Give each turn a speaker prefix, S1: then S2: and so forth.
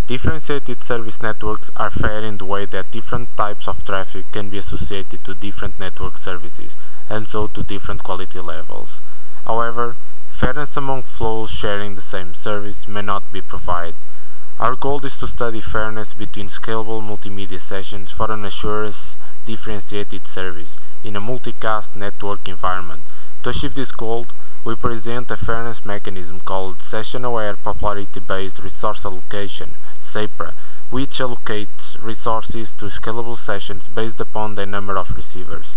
S1: Differentiated service networks are fair in the way that different types of traffic can be associated to different network services, and so to different quality levels. However, fairness among flows sharing the same service may not be provided. Our goal is to study fairness between scalable multimedia sessions for an assurance differentiated service in a multicast network environment. To achieve this goal, we present a fairness mechanism called Session-Aware Popularity-Based Resource Allocation (SAPRA), which allocates resources to scalable sessions based upon the number of receivers.